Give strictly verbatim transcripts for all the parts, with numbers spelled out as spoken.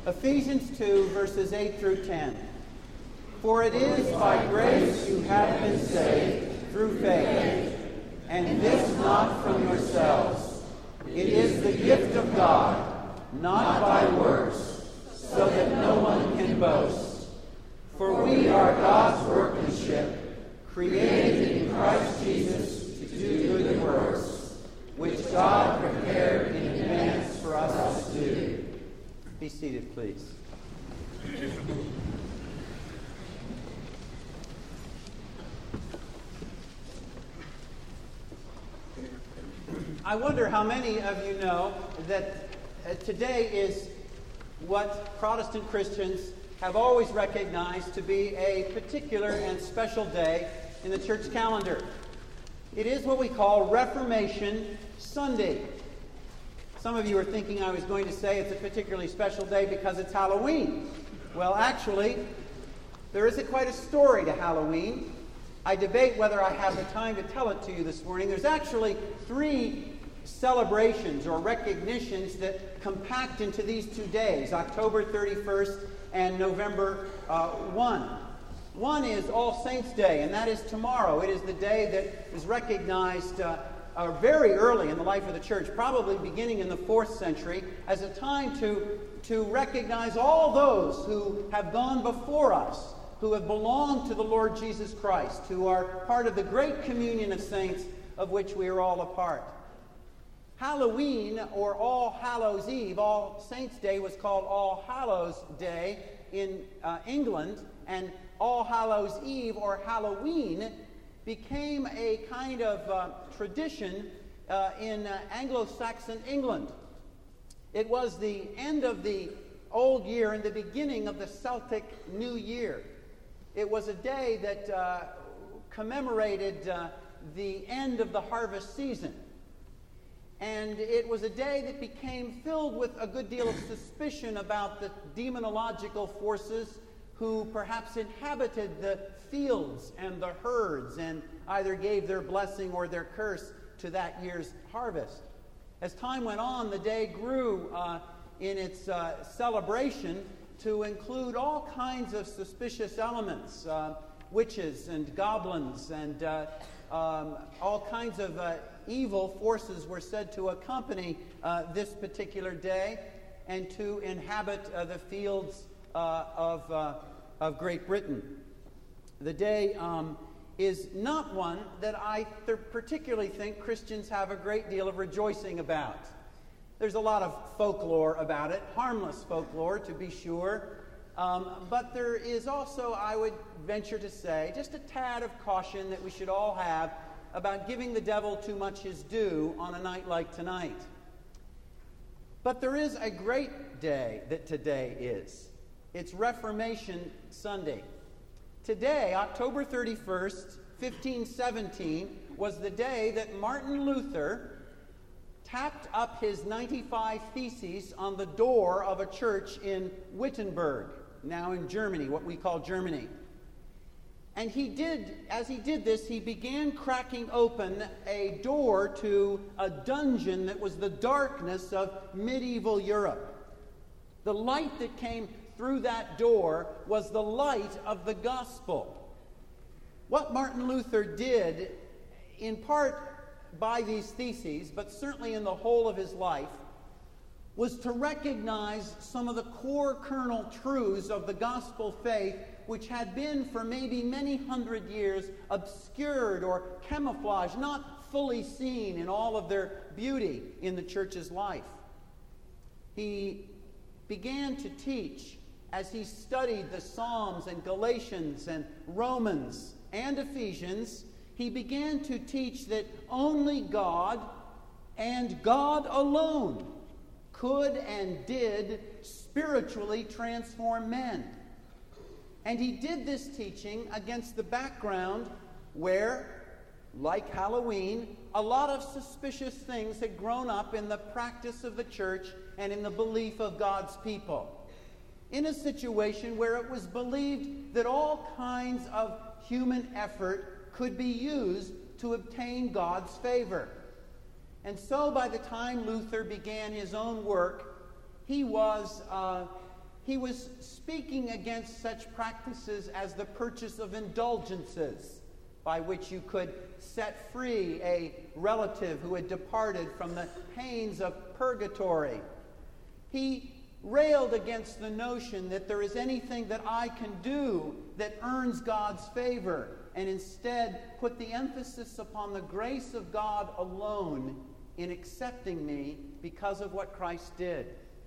Ephesians two, verses eight through ten. For it is by grace you have been saved through faith, and this not from yourselves. It is the gift of God, not by works, so that no one can boast. For we are God's workmanship, created in Christ Jesus to do good works, which God prepared in advance for us to do. Be seated, please. I wonder how many of you know that uh, today is what Protestant Christians have always recognized to be a particular and special day in the church calendar. It is what we call Reformation Sunday. Some of you are thinking I was going to say it's a particularly special day because it's Halloween. Well, actually, there isn't quite a story to Halloween. I debate whether I have the time to tell it to you this morning. There's actually three celebrations or recognitions that compact into these two days, October thirty-first and November uh, first. One is All Saints' Day, and that is tomorrow. It is the day that is recognized uh, uh, very early in the life of the church, probably beginning in the fourth century, as a time to, to recognize all those who have gone before us, who have belonged to the Lord Jesus Christ, who are part of the great communion of saints of which we are all a part. Halloween, or All Hallows Eve, All Saints' Day was called All Hallows Day in uh, England, and All Hallows Eve, or Halloween, became a kind of uh, tradition uh, in uh, Anglo-Saxon England. It was the end of the old year and the beginning of the Celtic New Year. It was a day that uh, commemorated uh, the end of the harvest season. And it was a day that became filled with a good deal of suspicion about the demonological forces who perhaps inhabited the fields and the herds and either gave their blessing or their curse to that year's harvest. As time went on, the day grew uh, in its uh, celebration to include all kinds of suspicious elements, uh, witches and goblins and uh, um, all kinds of uh, evil forces were said to accompany uh, this particular day and to inhabit uh, the fields uh, of, uh, of Great Britain. The day um, is not one that I th- particularly think Christians have a great deal of rejoicing about. There's a lot of folklore about it, harmless folklore to be sure, um, but there is also, I would venture to say, just a tad of caution that we should all have about giving the devil too much his due on a night like tonight. But there is a great day that today is. It's Reformation Sunday. Today, October thirty-first, fifteen seventeen, was the day that Martin Luther tacked up his ninety-five Theses on the door of a church in Wittenberg, now in Germany, what we call Germany. And he did, as he did this, he began cracking open a door to a dungeon that was the darkness of medieval Europe. The light that came through that door was the light of the gospel. What Martin Luther did, in part by these theses, but certainly in the whole of his life, was to recognize some of the core kernel truths of the gospel faith which had been for maybe many hundred years obscured or camouflaged, not fully seen in all of their beauty in the church's life. He began to teach as he studied the Psalms and Galatians and Romans and Ephesians. He began to teach that only God and God alone could and did spiritually transform men. And he did this teaching against the background where, like Halloween, a lot of suspicious things had grown up in the practice of the church and in the belief of God's people. In a situation where it was believed that all kinds of human effort could be used to obtain God's favor. And so by the time Luther began his own work, he was uh, he was speaking against such practices as the purchase of indulgences, by which you could set free a relative who had departed from the pains of purgatory. He railed against the notion that there is anything that I can do that earns God's favor, and instead put the emphasis upon the grace of God alone in accepting me because of what Christ did.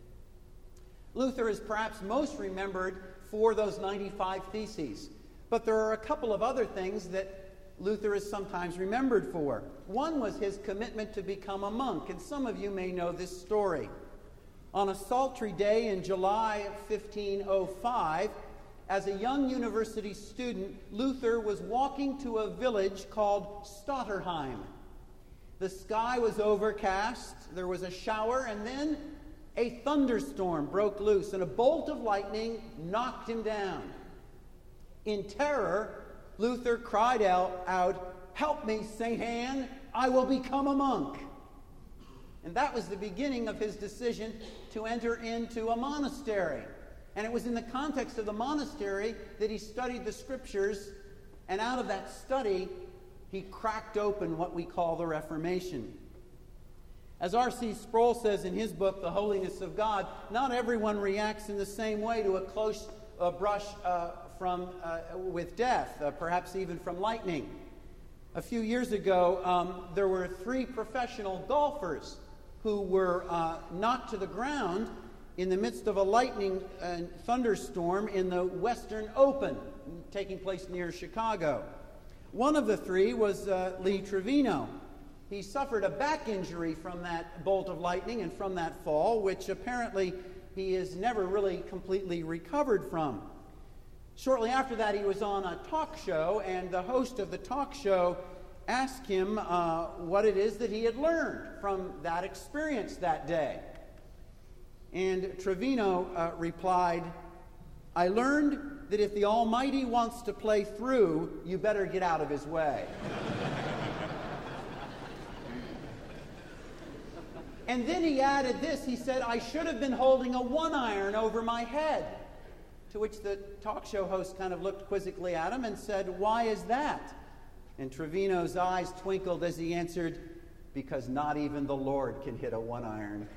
Luther is perhaps most remembered for those ninety-five Theses, but there are a couple of other things that Luther is sometimes remembered for. One was his commitment to become a monk, and some of you may know this story. On a sultry day in July fifteen oh five, as a young university student, Luther was walking to a village called Stotterheim. The sky was overcast, there was a shower, and then a thunderstorm broke loose, and a bolt of lightning knocked him down. In terror, Luther cried out, out, "Help me, Saint Anne, I will become a monk." And that was the beginning of his decision to enter into a monastery. And it was in the context of the monastery that he studied the scriptures, and out of that study, he cracked open what we call the Reformation. As R C Sproul says in his book, The Holiness of God, not everyone reacts in the same way to a close uh, brush uh, from uh, with death, uh, perhaps even from lightning. A few years ago, um, there were three professional golfers who were uh, knocked to the ground in the midst of a lightning and thunderstorm in the Western Open, taking place near Chicago. One of the three was uh, Lee Trevino. He suffered a back injury from that bolt of lightning and from that fall, which apparently he has never really completely recovered from. Shortly after that, he was on a talk show, and the host of the talk show asked him uh, what it is that he had learned from that experience that day. And Trevino uh, replied, "I learned that if the Almighty wants to play through, you better get out of his way." And then he added this. He said, "I should have been holding a one iron over my head." To which the talk show host kind of looked quizzically at him and said, "Why is that?" And Trevino's eyes twinkled as he answered, "Because not even the Lord can hit a one iron."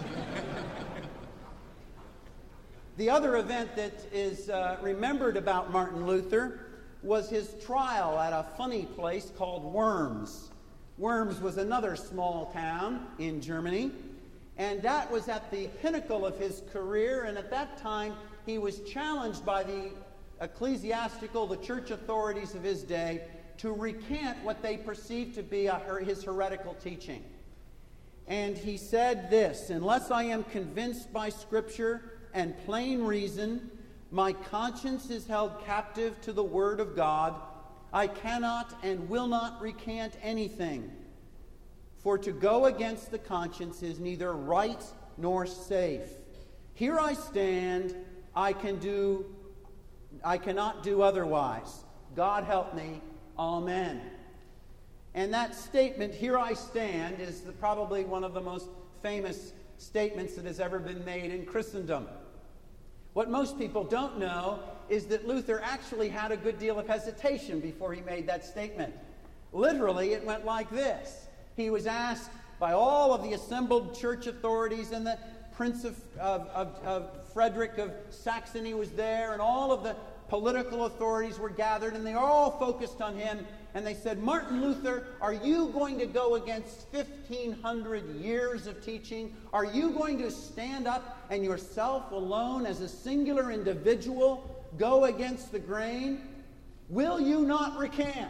The other event that is uh, remembered about Martin Luther was his trial at a funny place called Worms. Worms was another small town in Germany, and that was at the pinnacle of his career, and at that time he was challenged by the ecclesiastical, the church authorities of his day, to recant what they perceived to be a, his heretical teaching. And he said this, "Unless I am convinced by Scripture and plain reason, my conscience is held captive to the Word of God. I cannot and will not recant anything. For to go against the conscience is neither right nor safe. Here I stand, I can do, I cannot do otherwise. God help me, Amen." And that statement, "Here I stand," is the, probably one of the most famous statements that has ever been made in Christendom. What most people don't know is that Luther actually had a good deal of hesitation before he made that statement. Literally, it went like this. He was asked by all of the assembled church authorities, and the Prince of, of, of, of Frederick of Saxony was there, and all of the political authorities were gathered, and they all focused on him, and they said, "Martin Luther, are you going to go against fifteen hundred years of teaching? Are you going to stand up and yourself alone as a singular individual go against the grain? Will you not recant?"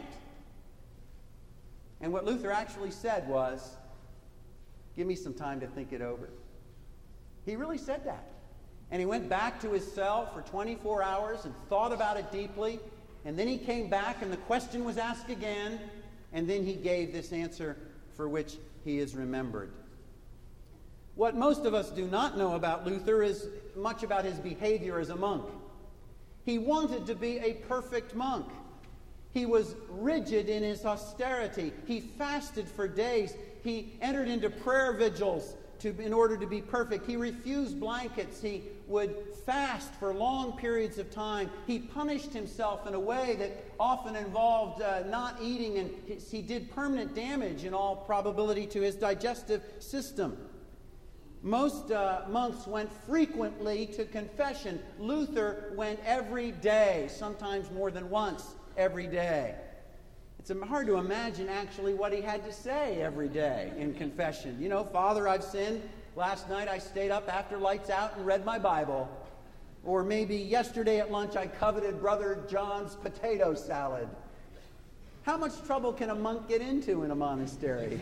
And what Luther actually said was, "Give me some time to think it over." He really said that. And he went back to his cell for twenty-four hours and thought about it deeply. And then he came back and the question was asked again. And then he gave this answer for which he is remembered. What most of us do not know about Luther is much about his behavior as a monk. He wanted to be a perfect monk. He was rigid in his austerity. He fasted for days. He entered into prayer vigils to, in order to be perfect. He refused blankets. He would fast for long periods of time. He punished himself in a way that often involved uh, not eating, and he did permanent damage in all probability to his digestive system. Most uh, monks went frequently to confession. Luther went every day, sometimes more than once every day. It's hard to imagine actually what he had to say every day in confession. You know, Father, I've sinned. Last night I stayed up after lights out and read my Bible. Or maybe yesterday at lunch I coveted Brother John's potato salad. How much trouble can a monk get into in a monastery?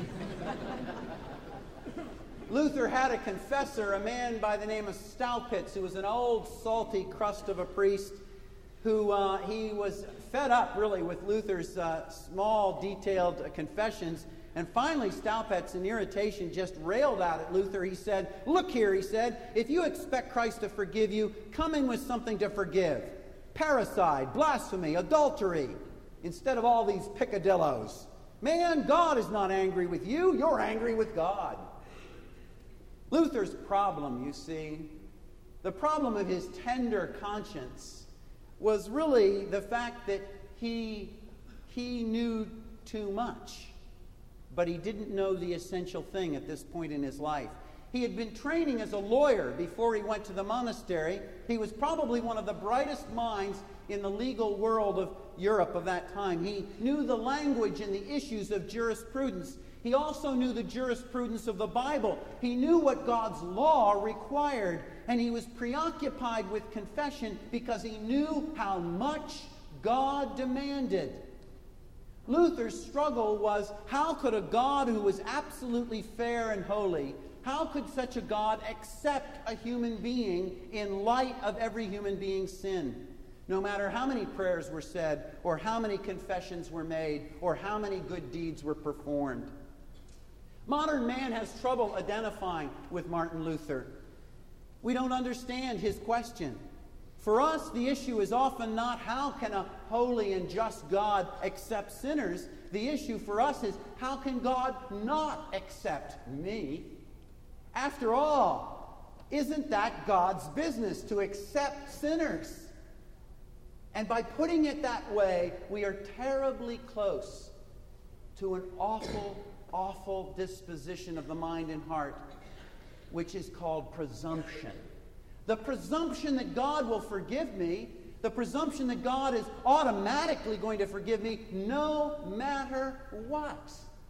Luther had a confessor, a man by the name of Staupitz, who was an old salty crust of a priest who uh, he was fed up really with Luther's uh, small detailed uh, confessions. And finally Staupitz in irritation just railed out at Luther. He said, "Look here," he said, "if you expect Christ to forgive you, come in with something to forgive. Parricide, blasphemy, adultery, instead of all these picadillos. Man, God is not angry with you, you're angry with God." Luther's problem, you see, the problem of his tender conscience was really the fact that he, he knew too much, but he didn't know the essential thing at this point in his life. He had been training as a lawyer before he went to the monastery. He was probably one of the brightest minds in the legal world of Europe of that time. He knew the language and the issues of jurisprudence. He also knew the jurisprudence of the Bible. He knew what God's law required, and he was preoccupied with confession because he knew how much God demanded. Luther's struggle was, how could a God who was absolutely fair and holy, how could such a God accept a human being in light of every human being's sin? No matter how many prayers were said, or how many confessions were made, or how many good deeds were performed. Modern man has trouble identifying with Martin Luther. We don't understand his question. For us, the issue is often not how can a holy and just God accept sinners. The issue for us is how can God not accept me? After all, isn't that God's business to accept sinners? And by putting it that way, we are terribly close to an awful, awful disposition of the mind and heart, which is called presumption. The presumption that God will forgive me, the presumption that God is automatically going to forgive me no matter what.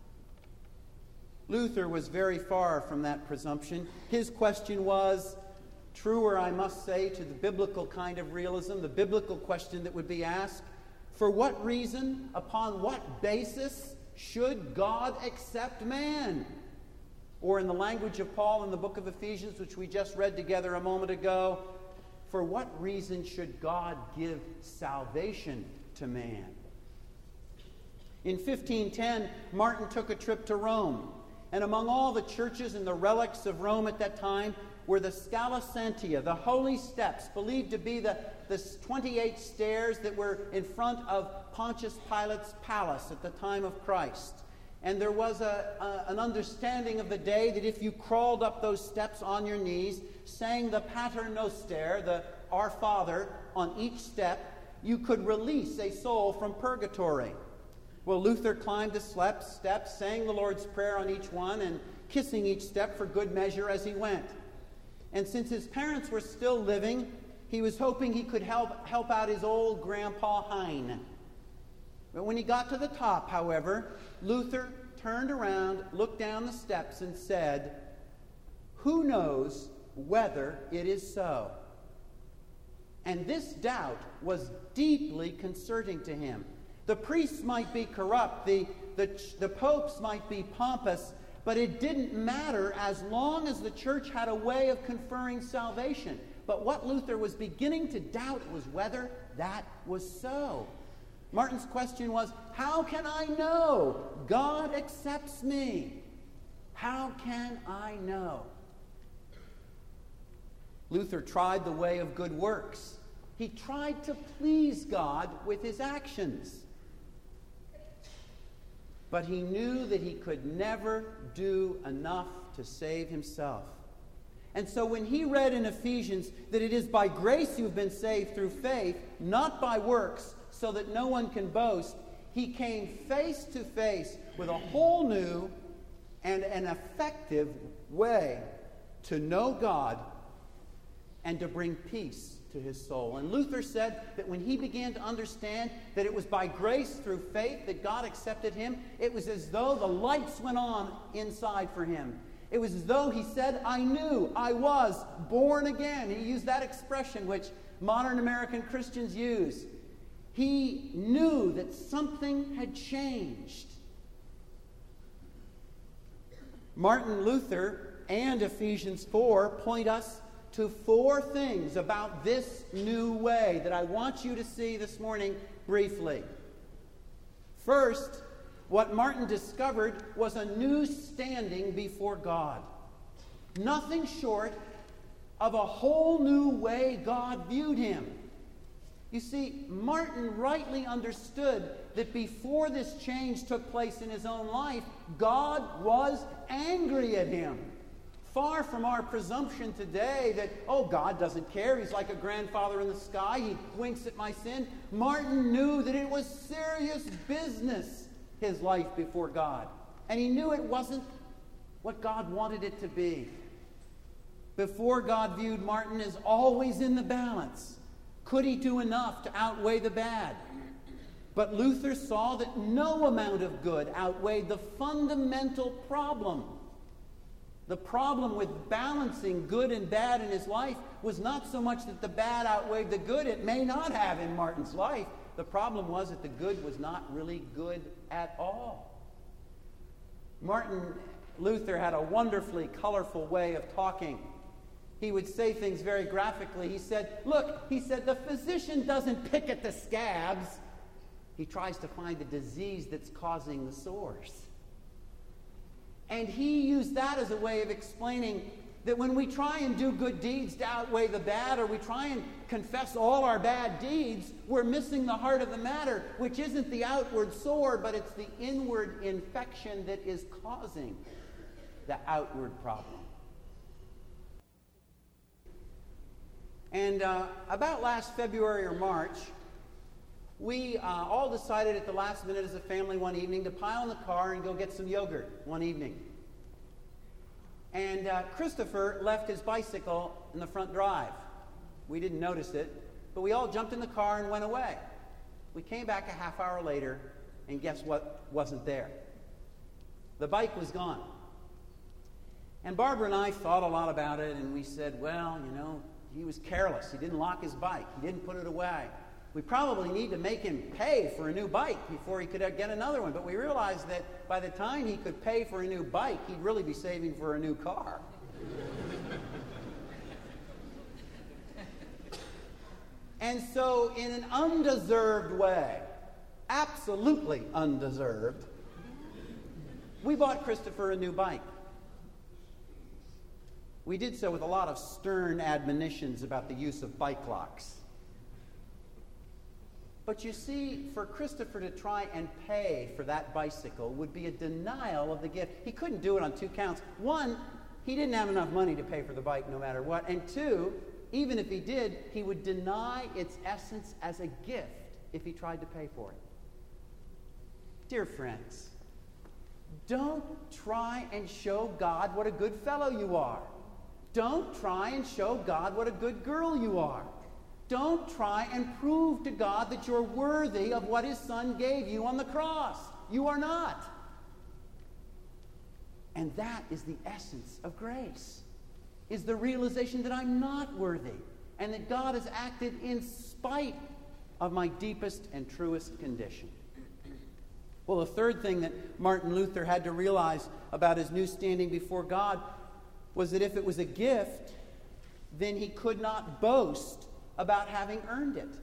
Luther was very far from that presumption. His question was, truer, I must say, to the biblical kind of realism, the biblical question that would be asked, for what reason, upon what basis should God accept man? Or in the language of Paul in the book of Ephesians, which we just read together a moment ago, for what reason should God give salvation to man? In fifteen ten, Martin took a trip to Rome. And among all the churches and the relics of Rome at that time were the Scala Santia, the holy steps, believed to be the, the twenty-eight stairs that were in front of Pontius Pilate's palace at the time of Christ. And there was a, a, an understanding of the day that if you crawled up those steps on your knees, sang the Pater Noster, the Our Father, on each step, you could release a soul from purgatory. Well, Luther climbed the steps, steps, sang the Lord's Prayer on each one, and kissing each step for good measure as he went. And since his parents were still living, he was hoping he could help, help out his old grandpa Hein. But when he got to the top, however, Luther turned around, looked down the steps, and said, "Who knows whether it is so?" And this doubt was deeply concerning to him. The priests might be corrupt, the, the, the popes might be pompous, but it didn't matter as long as the church had a way of conferring salvation. But what Luther was beginning to doubt was whether that was so. Martin's question was, how can I know God accepts me? How can I know? Luther tried the way of good works. He tried to please God with his actions. but he knew that he could never do enough to save himself. And so when he read in Ephesians that it is by grace you've been saved through faith, not by works, so that no one can boast, he came face to face with a whole new and an effective way to know God and to bring peace to his soul. And Luther said that when he began to understand that it was by grace through faith that God accepted him, it was as though the lights went on inside for him. It was as though he said, I knew I was born again. He used that expression which modern American Christians use. He knew that something had changed. Martin Luther and Ephesians four point us to four things about this new way that I want you to see this morning briefly. First, what Martin discovered was a new standing before God. Nothing short of a whole new way God viewed him. You see, Martin rightly understood that before this change took place in his own life, God was angry at him. Far from our presumption today that, oh, God doesn't care. He's like a grandfather in the sky. He winks at my sin. Martin knew that it was serious business, his life before God. And he knew it wasn't what God wanted it to be. Before God viewed Martin as always in the balance. Could he do enough to outweigh the bad? But Luther saw that no amount of good outweighed the fundamental problem. The problem with balancing good and bad in his life was not so much that the bad outweighed the good. It may not have in Martin's life. The problem was that the good was not really good at all. Martin Luther had a wonderfully colorful way of talking. He would say things very graphically. He said, look, he said, the physician doesn't pick at the scabs. He tries to find the disease that's causing the sores. And he used that as a way of explaining that when we try and do good deeds to outweigh the bad, or we try and confess all our bad deeds, we're missing the heart of the matter, which isn't the outward sore, but it's the inward infection that is causing the outward problem. And uh, about last February or March, we uh, all decided at the last minute as a family one evening to pile in the car and go get some yogurt one evening. And uh, Christopher left his bicycle in the front drive. We didn't notice it, but we all jumped in the car and went away. We came back a half hour later, and guess what wasn't there? The bike was gone. And Barbara and I thought a lot about it, and we said, well, you know, he was careless. He didn't lock his bike. He didn't put it away. We probably need to make him pay for a new bike before he could get another one. But we realized that by the time he could pay for a new bike, he'd really be saving for a new car. And so in an undeserved way, absolutely undeserved, we bought Christopher a new bike. We did so with a lot of stern admonitions about the use of bike locks. But you see, for Christopher to try and pay for that bicycle would be a denial of the gift. He couldn't do it on two counts. One, he didn't have enough money to pay for the bike no matter what. And two, even if he did, he would deny its essence as a gift if he tried to pay for it. Dear friends, don't try and show God what a good fellow you are. Don't try and show God what a good girl you are. Don't try and prove to God that you're worthy of what his Son gave you on the cross. You are not. And that is the essence of grace, is the realization that I'm not worthy and that God has acted in spite of my deepest and truest condition. Well, the third thing that Martin Luther had to realize about his new standing before God was that if it was a gift, then he could not boast about having earned it.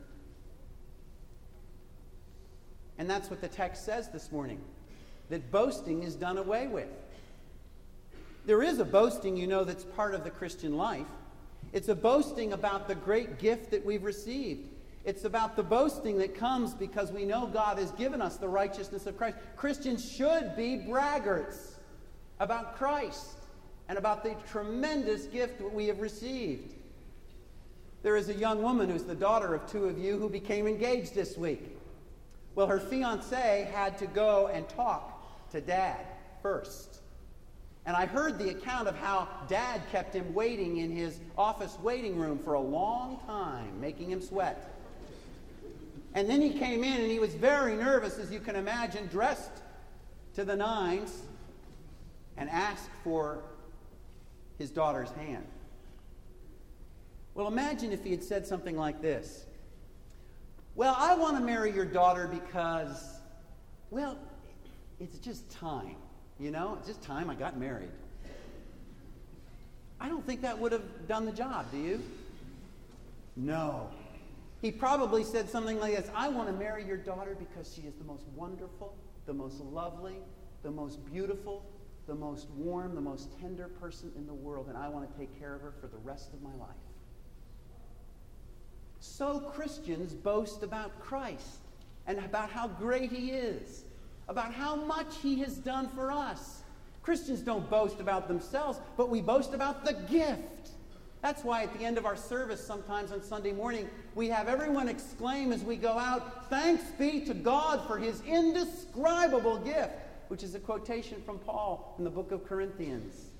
And that's what the text says this morning, that boasting is done away with. There is a boasting, you know, that's part of the Christian life. It's a boasting about the great gift that we've received. It's about the boasting that comes because we know God has given us the righteousness of Christ. Christians should be braggarts about Christ and about the tremendous gift that we have received. There is a young woman who's the daughter of two of you who became engaged this week. Well, her fiancé had to go and talk to Dad first. And I heard the account of how Dad kept him waiting in his office waiting room for a long time, making him sweat. And then he came in and he was very nervous, as you can imagine, dressed to the nines, and asked for his daughter's hand. Well, imagine if he had said something like this. Well, I want to marry your daughter because, well, it's just time. You know, it's just time I got married. I don't think that would have done the job, do you? No. He probably said something like this. I want to marry your daughter because she is the most wonderful, the most lovely, the most beautiful, the most warm, the most tender person in the world, and I want to take care of her for the rest of my life. So Christians boast about Christ and about how great he is, about how much he has done for us. Christians don't boast about themselves, but we boast about the gift. That's why at the end of our service, sometimes on Sunday morning, we have everyone exclaim as we go out, "Thanks be to God for his indescribable gift," which is a quotation from Paul in the book of Corinthians.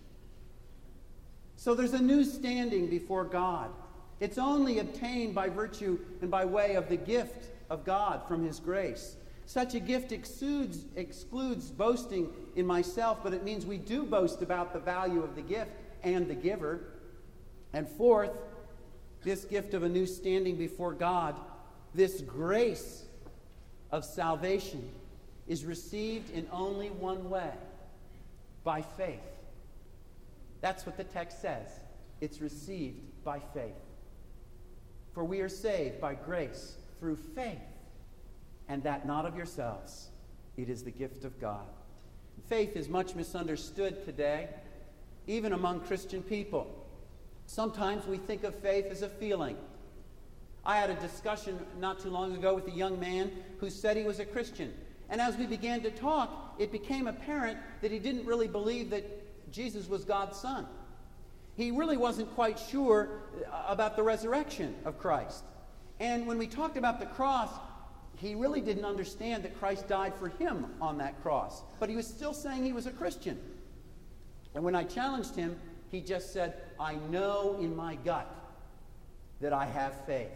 So there's a new standing before God. It's only obtained by virtue and by way of the gift of God from his grace. Such a gift exudes, excludes boasting in myself, but it means we do boast about the value of the gift and the giver. And fourth, this gift of a new standing before God, this grace of salvation, is received in only one way, by faith. That's what the text says. It's received by faith. For we are saved by grace through faith, and that not of yourselves. It is the gift of God. Faith is much misunderstood today, even among Christian people. Sometimes we think of faith as a feeling. I had a discussion not too long ago with a young man who said he was a Christian. And as we began to talk, it became apparent that he didn't really believe that Jesus was God's son. He really wasn't quite sure about the resurrection of Christ. And when we talked about the cross, he really didn't understand that Christ died for him on that cross. But he was still saying he was a Christian. And when I challenged him, he just said, I know in my gut that I have faith.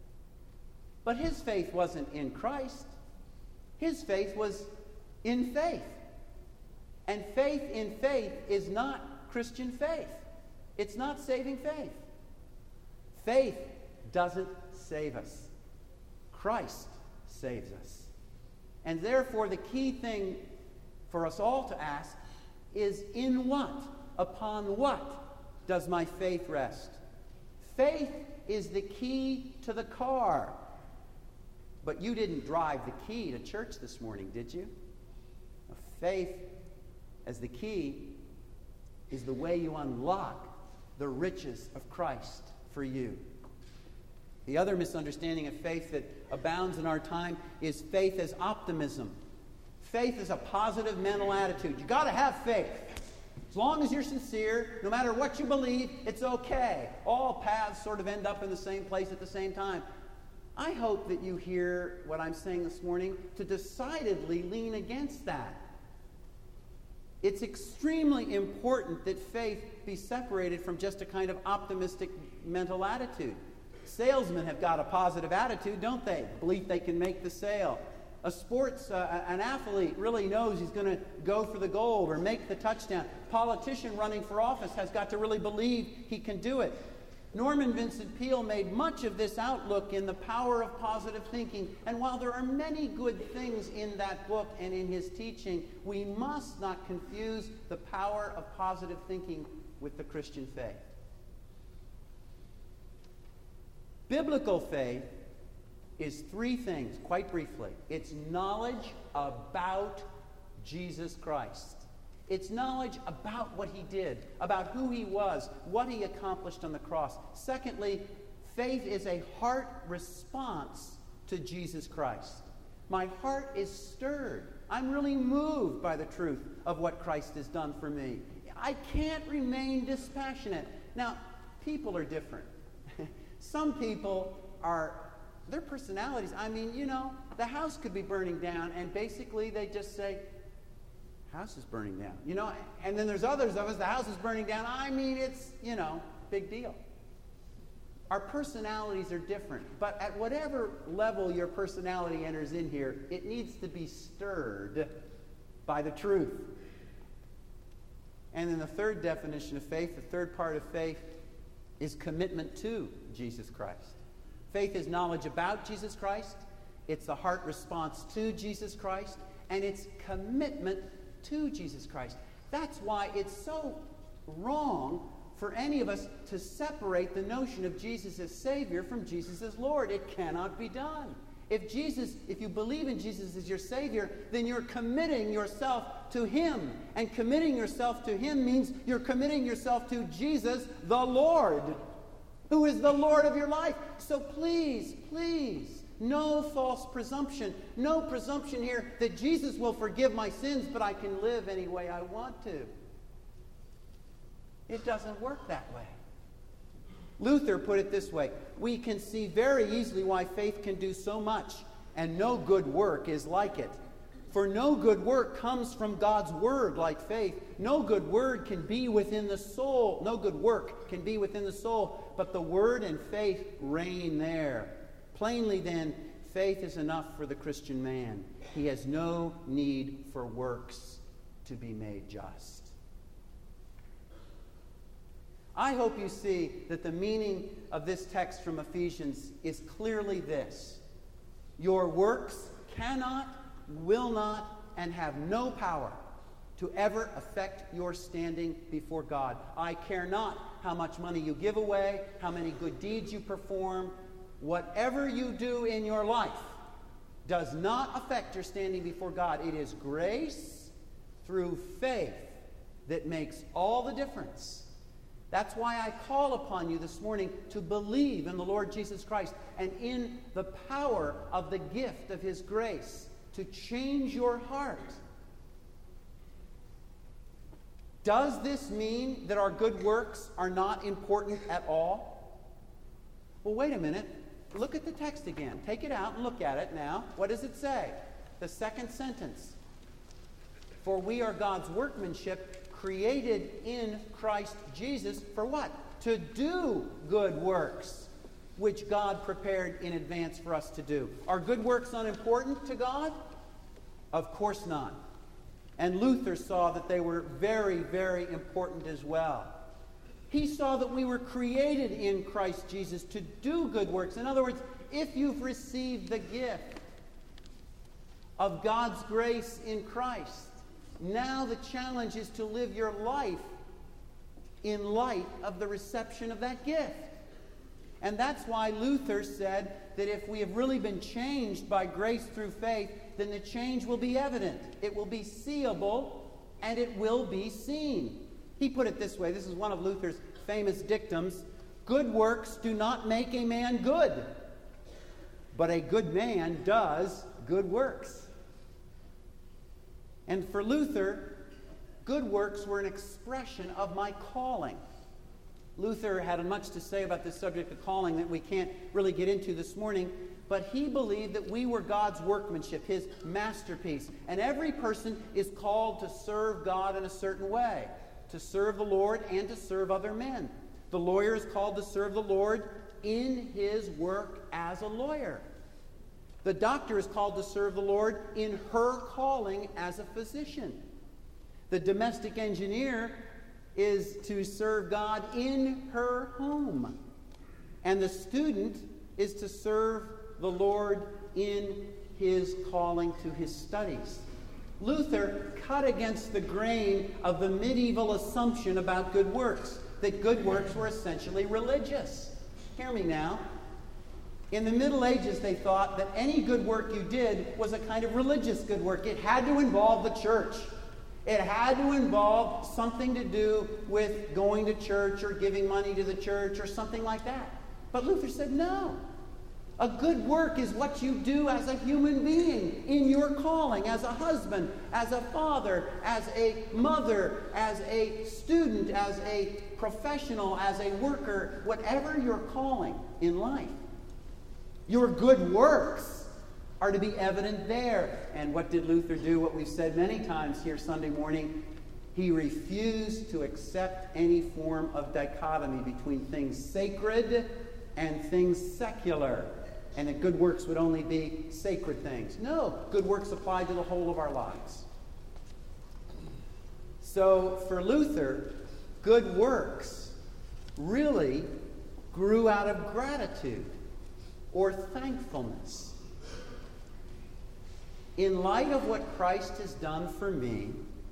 But his faith wasn't in Christ. His faith was in faith. And faith in faith is not Christian faith. It's not saving faith. Faith doesn't save us. Christ saves us. And therefore, the key thing for us all to ask is, in what, upon what does my faith rest? Faith is the key to the car. But you didn't drive the key to church this morning, did you? Faith as the key is the way you unlock the riches of Christ for you. The other misunderstanding of faith that abounds in our time is faith as optimism. Faith is a positive mental attitude. You've got to have faith. As long as you're sincere, no matter what you believe, it's okay. All paths sort of end up in the same place at the same time. I hope that you hear what I'm saying this morning to decidedly lean against that. It's extremely important that faith be separated from just a kind of optimistic mental attitude. Salesmen have got a positive attitude, don't they? Believe they can make the sale. A sports, uh, an athlete really knows he's going to go for the gold or make the touchdown. Politician running for office has got to really believe he can do it. Norman Vincent Peale made much of this outlook in The Power of Positive Thinking. And while there are many good things in that book and in his teaching, we must not confuse the power of positive thinking with the Christian faith. Biblical faith is three things, quite briefly. It's knowledge about Jesus Christ. It's knowledge about what he did, about who he was, what he accomplished on the cross. Secondly, Faith is a heart response to Jesus Christ. My heart is stirred. I'm really moved by the truth of what Christ has done for me. I can't remain dispassionate. Now, people are different. Some people are, their personalities, I mean, you know, the house could be burning down, and basically they just say, house is burning down. You know, and then there's others of us, the house is burning down. I mean, it's, you know, big deal. Our personalities are different, but at whatever level your personality enters in here, it needs to be stirred by the truth. And then the third definition of faith, the third part of faith, is commitment to Jesus Christ. Faith is knowledge about Jesus Christ, it's a heart response to Jesus Christ, and it's commitment to Jesus Christ. That's why it's so wrong for any of us to separate the notion of Jesus as Savior from Jesus as Lord. It cannot be done. If Jesus, if you believe in Jesus as your Savior, then you're committing yourself to Him. And committing yourself to Him means you're committing yourself to Jesus, the Lord, who is the Lord of your life. So please, please, no false presumption. No presumption here that Jesus will forgive my sins, but I can live any way I want to. It doesn't work that way. Luther put it this way: we can see very easily why faith can do so much, and no good work is like it. For no good work comes from God's word like faith. No good word can be within the soul. No good work can be within the soul, but the word and faith reign there. Plainly then, faith is enough for the Christian man. He has no need for works to be made just. I hope you see that the meaning of this text from Ephesians is clearly this: your works cannot, will not, and have no power to ever affect your standing before God. I care not how much money you give away, how many good deeds you perform. Whatever you do in your life does not affect your standing before God. It is grace through faith that makes all the difference. That's why I call upon you this morning to believe in the Lord Jesus Christ and in the power of the gift of His grace to change your heart. Does this mean that our good works are not important at all? Well, wait a minute. Look at the text again. Take it out and look at it now. What does it say? The second sentence. For we are God's workmanship, created in Christ Jesus for what? To do good works, which God prepared in advance for us to do. Are good works unimportant to God? Of course not. And Luther saw that they were very, very important as well. He saw that we were created in Christ Jesus to do good works. In other words, if you've received the gift of God's grace in Christ, now the challenge is to live your life in light of the reception of that gift. And that's why Luther said that if we have really been changed by grace through faith, then the change will be evident. It will be seeable, and it will be seen. He put it this way. This is one of Luther's famous dictums. Good works do not make a man good, but a good man does good works. And for Luther, good works were an expression of my calling. Luther had much to say about this subject of calling that we can't really get into this morning, but he believed that we were God's workmanship, His masterpiece. And every person is called to serve God in a certain way, to serve the Lord and to serve other men. The lawyer is called to serve the Lord in his work as a lawyer. The doctor is called to serve the Lord in her calling as a physician. The domestic engineer is to serve God in her home. And the student is to serve the Lord in his calling to his studies. Luther cut against the grain of the medieval assumption about good works, that good works were essentially religious. Hear me now. In the Middle Ages, they thought that any good work you did was a kind of religious good work. It had to involve the church. It had to involve something to do with going to church or giving money to the church or something like that. But Luther said, no. A good work is what you do as a human being in your calling, as a husband, as a father, as a mother, as a student, as a professional, as a worker, whatever your calling in life. Your good works are to be evident there. And what did Luther do? What we've said many times here Sunday morning. He refused to accept any form of dichotomy between things sacred and things secular. And that good works would only be sacred things. No, good works apply to the whole of our lives. So for Luther, good works really grew out of gratitude or thankfulness. In light of what Christ has done for me,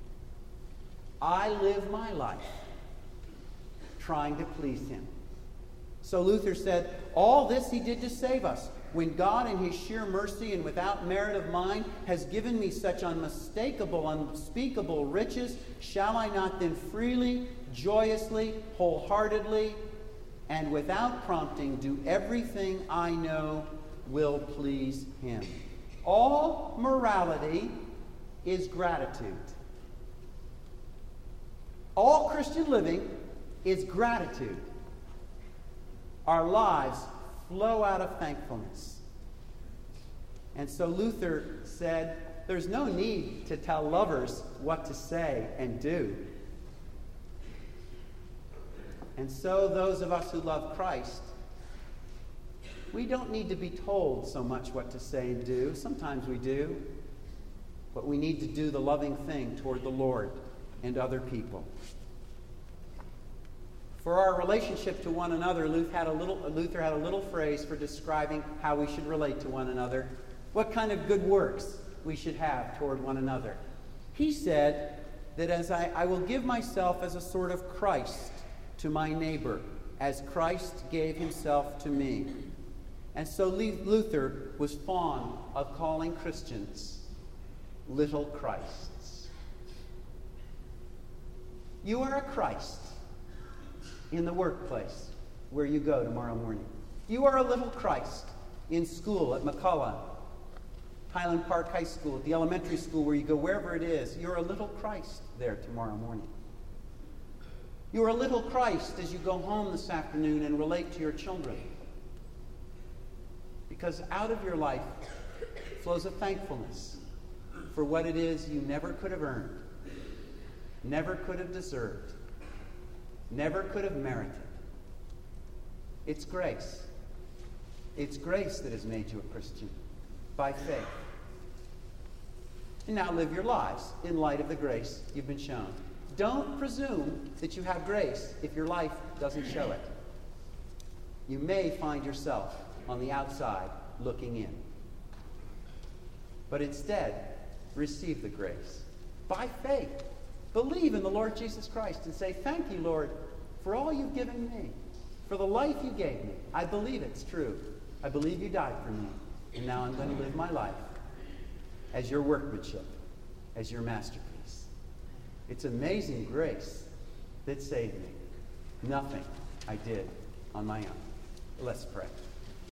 I live my life trying to please him. So Luther said, all this he did to save us. When God in his sheer mercy and without merit of mine has given me such unmistakable, unspeakable riches, shall I not then freely, joyously, wholeheartedly, and without prompting do everything I know will please him? All morality is gratitude. All Christian living is gratitude. Our lives flow out of thankfulness. And so Luther said, there's no need to tell lovers what to say and do. And so those of us who love Christ, we don't need to be told so much what to say and do. Sometimes we do. But we need to do the loving thing toward the Lord and other people. For our relationship to one another, Luther had, a little, Luther had a little phrase for describing how we should relate to one another, what kind of good works we should have toward one another. He said that as I, I will give myself as a sort of Christ to my neighbor, as Christ gave himself to me. And so Luther was fond of calling Christians little Christs. You are a Christ in the workplace where you go tomorrow morning. You are a little Christ in school at McCullough, Highland Park High School, at the elementary school where you go, wherever it is. You're a little Christ there tomorrow morning. You're a little Christ as you go home this afternoon and relate to your children. Because out of your life flows a thankfulness for what it is you never could have earned, never could have deserved, never could have merited. It's grace. It's grace that has made you a Christian by faith. And now live your lives in light of the grace you've been shown. Don't presume that you have grace if your life doesn't show it. You may find yourself on the outside looking in. But instead, receive the grace by faith. Believe in the Lord Jesus Christ and say, thank you, Lord, for all you've given me, for the life you gave me. I believe it's true. I believe you died for me. And now I'm going to live my life as your workmanship, as your masterpiece. It's amazing grace that saved me. Nothing I did on my own. Let's pray.